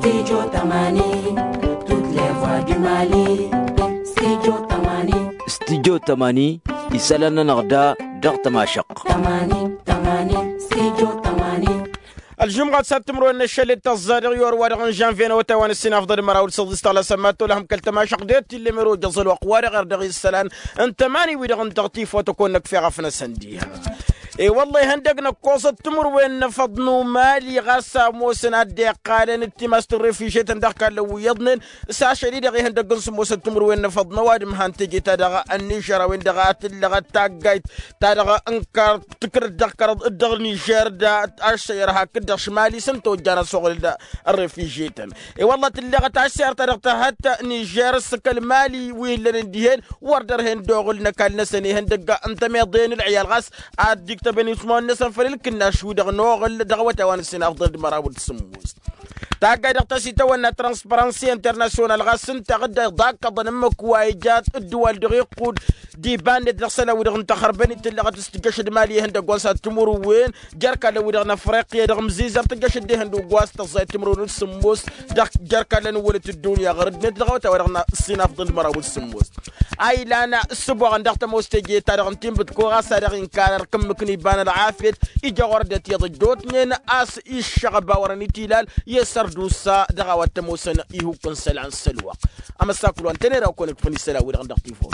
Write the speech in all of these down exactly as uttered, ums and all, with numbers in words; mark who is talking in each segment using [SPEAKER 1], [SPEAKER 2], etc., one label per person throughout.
[SPEAKER 1] Studio Tamani, toutes les voix du Mali. Studio Tamani,
[SPEAKER 2] Studio Tamani, isalana narda dar tamashaq.
[SPEAKER 1] Tamani, Tamani, Studio Tamani.
[SPEAKER 3] الجمعة سبتمبر ان الشلت الزاري يور وارغن جانفين وتوان السنة افضل المراول صدست على سماتو لهم كلتما شقديت اللي مرو جزل وقواري غير دغي السلام انت ماني ويدغن تغطيف وتكونك في غفنا سنديها اي والله هندقنا قوصة تمر وين نفضنو مالي غاسا موسنا دي قالن التماس الريفيجيت اندقا لو يضنن سا شديد غي هندقن سموسة تمر وين نفضنو وادم هانتجي تدغا النيجر وين دغا تلغا تاقايت تدغا انكار تكر دقر الدغ نيجر دا اشيرها كدغ شمالي سنتو جانا صغل دا الريفيجيت اي والله تلغا تاشير تدغتا حتى نيجر سكال مالي وين لنديهن وردر هن دوغل نكال نسني هندقا انت ميضين العيال غاس اديك بني اسمان نسن فللكنا شو دغ نوغل دغوتا وان سن افضل مراود سموس تاقا دغتسي تونا ترانسبرانسي انترناسيونال غاسن تغدا ضاق ضنمك وايجات الدول دغ يقود دي باند دغسلا ودغ نتخربني تلغا تستقشد مالي هند غوسا تمر وين جركا لو دغ افريقيا دغ مزيزر تقشد دي هند غواس تزاي تمر سموس دغ جركا لن ولت الدنيا غرد ندغوتا ودغ سن افضل مراود سموس اي لانا السبوع ندغت موستجي تاغ نتيم بتكو غاسا دغ انكار كمكني بان العافيت إجا وردت يضجوت نين أس الشغبة ورني تلال يسر دوسا دغوات موسن يهو كنسل عن سلوى أما ساكلو أنتني راو كونك فني سلا ويرغن دغتي فوق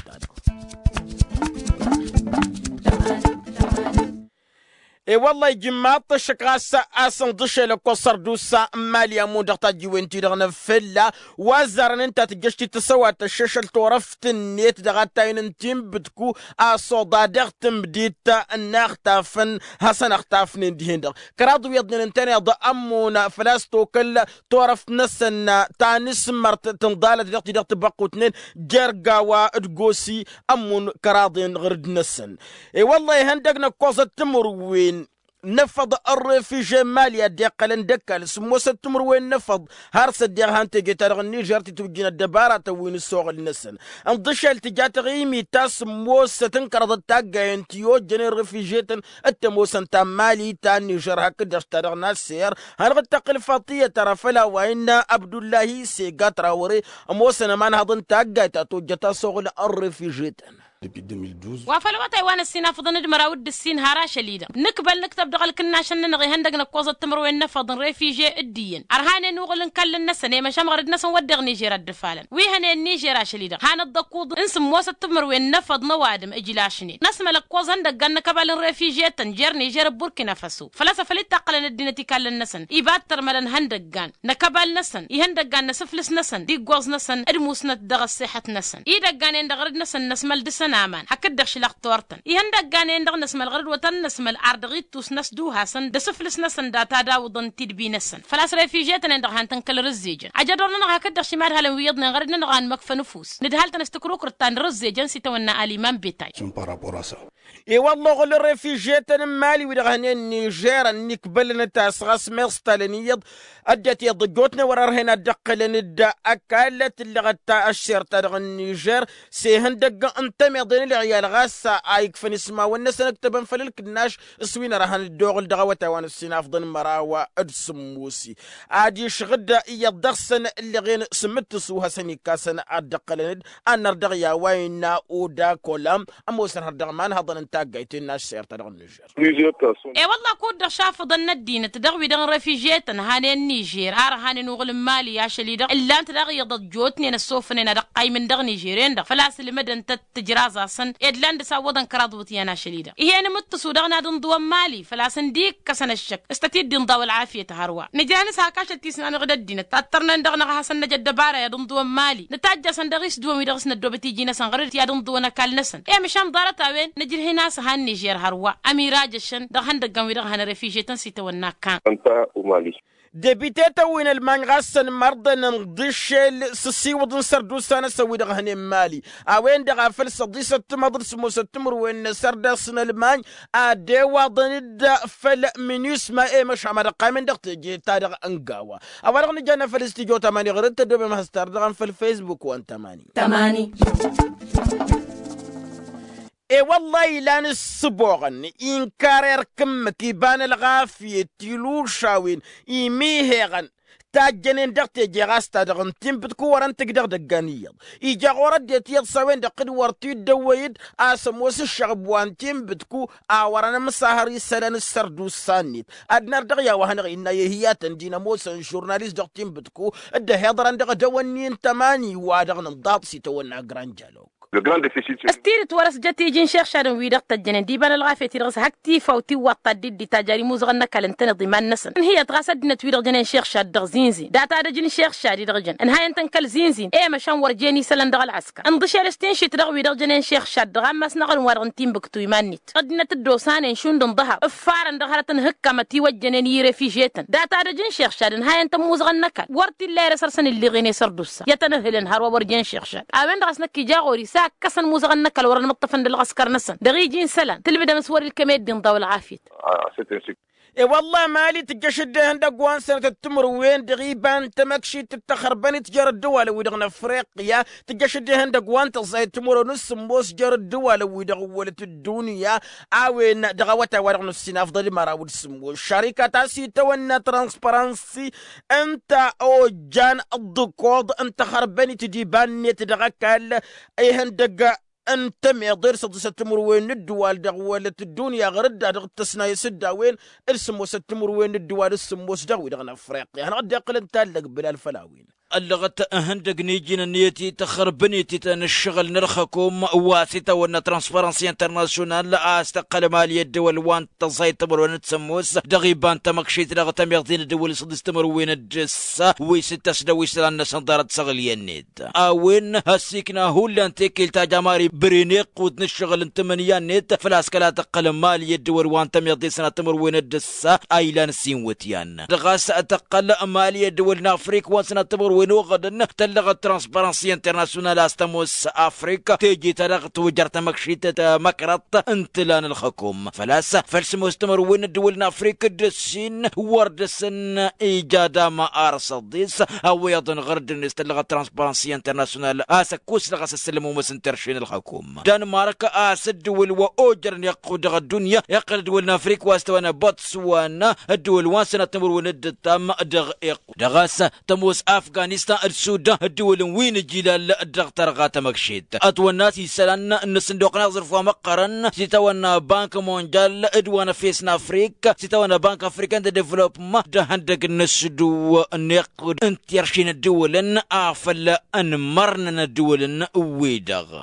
[SPEAKER 3] اي والله جماط الشقاسة اسن ضشي لكو سردوسا ماليا مو دغتا جوينتي دغنا فلا وزرن انت تجشتي تسوى تششل تورفت النيت دغتا ينتيم بتكو اصودا دغتم بديتا الناختافن حسن اختافن ديهن دغ كرادو يضنن انتاني ضأمونا فلاستو كل تورفت نسن تانس مرت تنضالة دغتي دغت بقو تنين جرقا وادقوسي امون كراضين غرد نسن اي والله هندقنا كوزة تمروين نفض الريفيجي ماليا ديقل ندكال سموسة تمر وين نفض هارس ديغ هانتي جيتار النيجر تتوجينا الدبارة وين السوق النسن انضشل تجات غيمي تاس موسة تنكرض التاقا ينتيو جني الريفيجيتن التموسة تا مالي تا النيجر هكذا اشترغنا السير هنغد تقل فاطية ترى فلا وإن عبد الله سيقات راوري موسة نمان هضن تاقا تتوجتا سوق الريفيجيتن
[SPEAKER 4] depuis deux mille douze
[SPEAKER 5] وافلوات ايوان السين فضن مراود السين هارا شليدا نكبل نكتب دغل كنا شن نغي هندق نكوز التمر وين نفض ريفيجي الدين ارهان نوغل نكل النسن ما شام غرد نسن ودغ نيجيرا دفالن وي هنا نيجيرا شليدا هان الدقود انسم موس التمر وين نفض نوادم اجلاشني نسمع لكوز هندق غن كبل ريفيجي تنجر نيجيرا بوركينا فاسو فلسفه لتقل الدين تكال النسن يباتر ملن هندق غان نكبل نسن يهندق غان نسفلس نسن دي غوز نسن ادموسنا دغ صحه نسن يدق غان ندغرد نسن نسمل دسن نامان هكذا شلق تورتن يهندق غاني ندغ نسمى الغرد وطن نسمى الأرضغيت توس نسدو هاسن دسفلس نسن داتا داوضن تدبي نسن فلاس ريفيجيتن ندغ هانتن كل رزيجن عجدورنا نغا هكذا شمال هلن ويضنا غرد نغان مكفى نفوس ندهالتن استكروك رتان رزيجن سيتونا الإمام بيتاي
[SPEAKER 3] اي والله غل الريفيجيتن مالي ودغهني النيجير نكبل نتاس غاس ميرستالن يض ادت يضجوتنا ورارهنا دقل ندا اكالت اللي غتا الشير تدغ النيجير سي هندق انت ميضين العيال غاسا ايك فنسما والناس نكتبن فللك الناش سوينا راهن الدوغل دغوتا وان السناف ضن مراوا ادسموسي ادي شغدا يضغسن اللي غين سمت سوها سني كاسن ادقل ان ردغيا وينا اودا كولام اموسن هردغمان هضن انتاقيت الناس سير تدغ النيجير
[SPEAKER 5] اي والله كود شاف ضن الدين تدغوي دغ ريفيجيتن هاني النيجير هاني نوغل مالي يا شليدا الا انت دغ ضجوتني نسوفني ندقاي من دغ نيجيرين دغ فلاس المدن تتجرازا سن إدلاند ساودن كرادوتي أنا شليدة إيه أنا متصودنا دون دوام مالي فلا سنديك كسن الشك استتيد دين ضاو العافية تهروا نجاني ساكاشة تيسنا نغدا الدين تاترنا ندغنا حسن نجد دبارة يا دون دوام مالي نتاجا سندغيس دوام يدغسنا الدوبتي جينا سنغرد يا دون دونا كال نسن إيه مشام دارتا وين نجر هنا سهان نيجير هروا أمي راجشن دغهن دغن ويدغهن رفيجي تنسيت وناكان
[SPEAKER 4] أنت ومالي
[SPEAKER 3] دبيتاتا وين المان غاسن مرضى نضش سسي ودن سردوسانا سوي دغهني مالي اوين دغا فلس ديسة مدرس موسى تمر وين سردسنا المان ادي وضن دا فل منيس ما اي مش عمر قايمن دغت جي تاريخ انقاوا اولا نجانا فلستيجو تماني غرد تدوبي مهستار دغن في الفيسبوك وان تماني
[SPEAKER 1] تماني
[SPEAKER 3] اي والله لا نسبوغن إنكار كم كيبان الغافية تلو شاوين إيميهغن تاجنين دقت جيغاس تادغن تيمبتكو وران تقدر دقانيض إيجا غورد ديت يتصوين دقد ورتي دويد آسموس الشغب وان تيمبتكو آورانا مساهري سلان السردو السانيت أدنار دغيا وهنغ إنا يهيات دينا موسى جورناليست دق تيمبتكو أده هيضران دغ دوانين تماني وادغن الضاط سيتونا جرانجالو
[SPEAKER 4] Le grand déficit.
[SPEAKER 5] استيرت ورس جتي جين شيخ شادن ويدق تجنن ديبان الغافية ترغس هكتي فوتي وطا دي تاجاري موزغنا كالنتن ضمان نسن ان هي تغاسد دينا تويدق جنن شيخ شاد دغ زينزي داتا دا جن شيخ شادي دغ جن ان هاي انتن كال زينزين ايه مشان ورجيني سلن دغ العسكر ان ضشي الستين شي تدغ ويدق جنن شيخ شاد دغ اماس نغن وارغن تيم بكتو يمانيت قدنا تدوسان شوندن ظهر افارن دغهرتن هكا متي وجنن يري في جيتن داتا دا جن شيخ شاد ان هاي انتن موزغنا كال ورتي اللي رسرسن اللي غيني سردوسا يتنهلن هر ورجين شيخ شاد امن دغسنك جاغوري ساك كسن موزغنا نكال ورا المطفن للعسكر نسن دغيجين سلام تلبدا مسور الكميد دين ضاول عافيت
[SPEAKER 3] اي والله مالي تجشد عندك وان سنة التمر وين دغيبان تمكشي تتخربني تجار الدول ويدغنا افريقيا تجشد عندك وان تصاي تمر نص موس جار الدول ويدغ ولت الدنيا اوين دغوتا ورغ نسينا افضل مراود سمو الشركه تاسي تونا ترانسبرانسي انت او جان الدكود انت خربني تجيبان تدغكال اي هندق انت ما يضير ستمر وين الدوال دغولة الدنيا غرد دغ التسناي سدا وين السمو ستمر وين الدوال السمو سداوي دغنا افريقيا انا غادي اقل انت بلا الفلاوين
[SPEAKER 2] اللغة هندق نيجينا نيتي تخربني تنشغل نرخكم واسطة ونا ترانسبرانسي انترناسيونال استقل مالية الدول وان تصاي تمر وين تسموس دغيبان تمكشيت لغة تميغدين الدول صدس تمر وين الجسة ويستة سدوي سلان نسندارة صغلية النيت اوين هسيكنا هولا انتكيل تاجاماري برينيق ود نشغل انتمنيا نيت فلاسكلا تقل مالية الدول وان تميغدين سنة تمر وين الجسة ايلان سين وتيان دغاس تقل مالية الدول نافريك وان سنة تمر وينو غدن تلغ ترانسبرانسي انترناسيونال استموس افريكا تيجي تلغت وجرت مكشيت مكرط انتلان الحكوم فلاس فلسمو استمر وين الدول افريكا دسين وردسن ايجادا ما ارصديس او يضن غردن استلغ ترانسبرانسي انترناسيونال اسكوس لغس السلمو مسنترشين الحكوم دنمارك اسد دول واوجر يقود الدنيا يقل دول افريكا واستوانا بوتسوانا الدول وان سنه تمر وين التام دغ دغاس تموس افغان افغانستان السودان الدول وين الجلال الدغتر غاتا مكشيت اتونا سيسلان الصندوق نظر فوا مقرن سيتونا بنك مونجال ادوانا فيسنا افريكا سيتونا بنك افريكان ديفلوبمون ده هندق النسدو نقد انتيرشين الدول افل انمرنا الدول ويدغ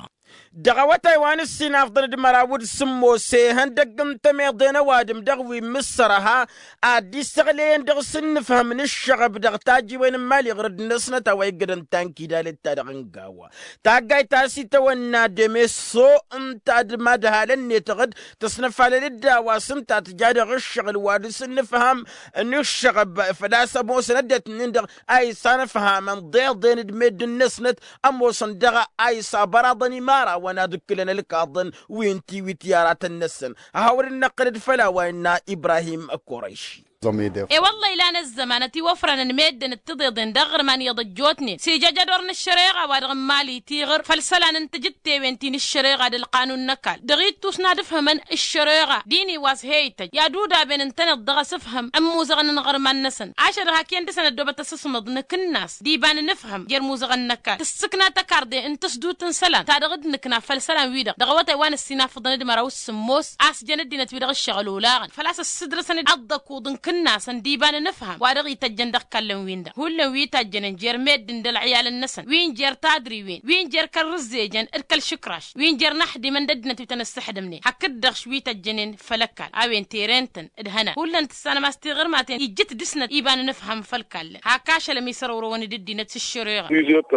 [SPEAKER 3] دغوتا وان السين افضل دمراود سمو سي هندقم تميضين وادم دغوي مصرها ادي استغلين دغ سن فهم من الشغب دغ تاجي وين مالي غرد نسنا تاوي قدن تانكي دالي تادغن قاوا تاقاي تاسي تونا دميسو انت ادمادها لني تغد تصنف على للداوا سمتا تجادغ الشغل وادي سن فهم انو الشغب فلاسا مو سندت نندغ اي سانفهم من ضيض دين دميد النسنت امو صندغ اي صابرادني مارا وانا ذكلنا لك اظن وينتي وتيارات النسن هاول النقد فلا وإنا ابراهيم القريشي
[SPEAKER 5] اي والله الى الزمانتي وفرنا نمد نتضيض دغر من يضجوتني سيجا جدورن الشريعه وادغم مالي تيغر فلسلان انت جدت وينتين الشريعه القانون نكال دغيت توسنا دفهم الشريعه ديني واس هيت يا دودا بين انتن الضغ سفهم ام موزغن نغر من نسن عشر هاكين دسن الدوبه تسسمض نك الناس دي بان نفهم جر موزغن نكال تسكنا تكاردي انت سدوت سلان تادغد نكنا فلسلان ويدا دغوت وان السينا فضن دمراو السموس اس جند دينت ويدا الشغل ولا فلاس الصدر سن عضك ودن الناس ديبان نفهم وارغي تجندق كلم ويندا هول وي تجن جير ميد دل عيال النسن وين جير تادري وين وين جير كالرزيجن اركل شكراش وين جير نحدي من ددنا تنستحدمني حكدغ شوي تجنن فلكال اوين تيرنتن ادهنا هول انت سنه ما استغر ماتين يجت دسنا يبان نفهم فلكال هاكاش لم يسروروا وني ددي نت الشريغه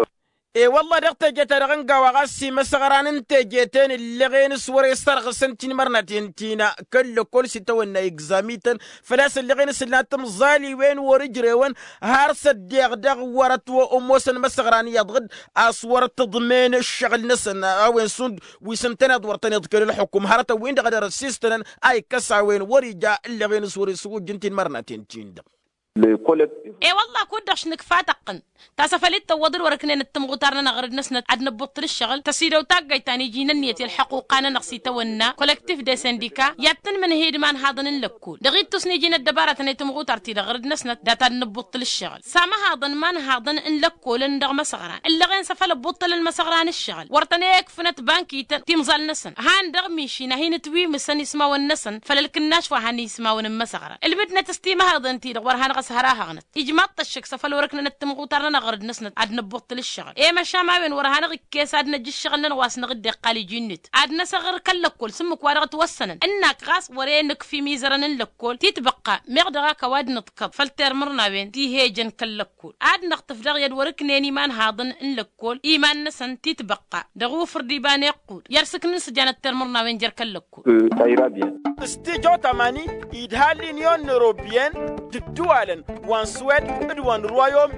[SPEAKER 3] اي والله دغت جترغن قواغسي مسغران انت جيتين اللي غين سور يسترغ سنتين مرنتين تينا كل كل ستونا اكزاميتن فلاس اللي غين سلاتم زالي وين ورجري وين هارس الدغ دغ ورت واموسن مسغران يضغد اصور تضمين الشغل نسن وين سند وسنتنا دورتني يذكر الحكم هرت وين دغ السيستن اي كسا وين ورجا اللي غين سور سو جنتين مرنتين تين
[SPEAKER 4] le collectif.
[SPEAKER 5] اي والله كودش نك فاتقن تاسفلت تودر وركنين التمغوتارنا نغرد نسنت عدنا بطل الشغل تسيدو تاقاي تاني جينا نيتي الحقوقانا نقصي تونا كولكتيف دي سنديكا ياتن من هيد مان هاضن لكول دغيت تسني جينا الدبارة تاني تمغوتارتي لغرد نسنت داتا نبطل الشغل ساما هاضن مان هاضن ان لكول ندغ مسغران اللي غين سفل بطل المسغران الشغل ورتنيك فنت بانكي تيمزال نسن هان دغ ميشينا هين توي مسن يسماو النسن فللكناش وهاني يسماو المسغران البدنا تستيما هاضن تي ورهان غسهراها غنت يجمط الشك سفل وركنا التمغوتارنا نغرد نسنت عدنا بطل الشغل ايه ما شاما وين ورهان غي كيس عدنا جي الشغل نواس نغد قالي جنت عدنا صغر كلكل سمك وارغ توسنن انك غاس ورينك في ميزرن لكل تتبقى مغدغا كواد نطقب فلتر مرنا وين تي هيجن كلكل عدنا اختفدغ يد وركنيني مان هاضن لكل ايمان نسن تتبقى دغو فردي بان يقود يرسك نسجان الترمرنا وين جر كلكل
[SPEAKER 4] ايرابيا
[SPEAKER 3] استيجو تماني يدهالي نيون اوروبيان تدوالن وان سويد وان رويوم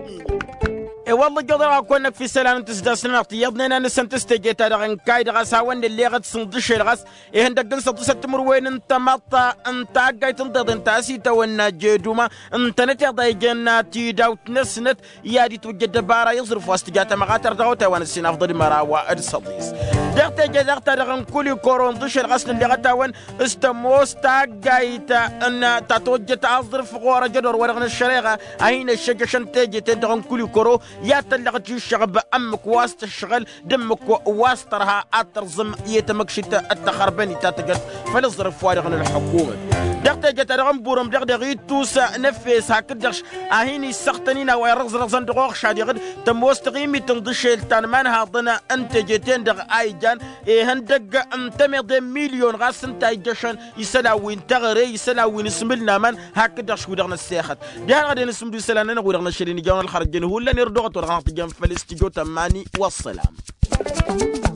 [SPEAKER 3] اي والله قدر كونك في سلام تسدا سنوات يضنا نسن تستجيت هذا كايد غاس هاون اللي غد صندش الغاس اي هندك دنس تستمر وين انت مطا انت قايت انت انت سيتا ونا جدوما انت نتي جناتي داوت نسنت يادي توجد بارا يصرف واستجات مغاتر داوت وانا السين افضل مرا واد صديس دغت جدغت رغن كل كورون دش الغاس اللي غتا وين استموستا قايت ان تتوجد اصرف غور جدور ورغن الشريغه اين الشجشن تجي تدغن كل كورو يا تلغت الشغب امك واسط الشغل دمك واسطرها اترزم يتمك شتاء التخربني تاتقد فلظرف فارغ الحكومه دقت جت رغم بورم دغدغي توسا نفس هكدغش اهيني سختنينا ويرغز رغزن دغوخ شادي غد تموستقيمي تنضشيل تنمان هاضنا انت جيتين دغ ايجان ايه هندق امتمد مليون غاس انت جشن يسلاوين تغري يسلاوين اسملنا من هكدغش ودغنا السيخت دهان غادي نسمدو سلاننا ودغنا شريني جاون الخرجين هو لا نردو غتور غنطي جنب فلسطين تماني والسلام.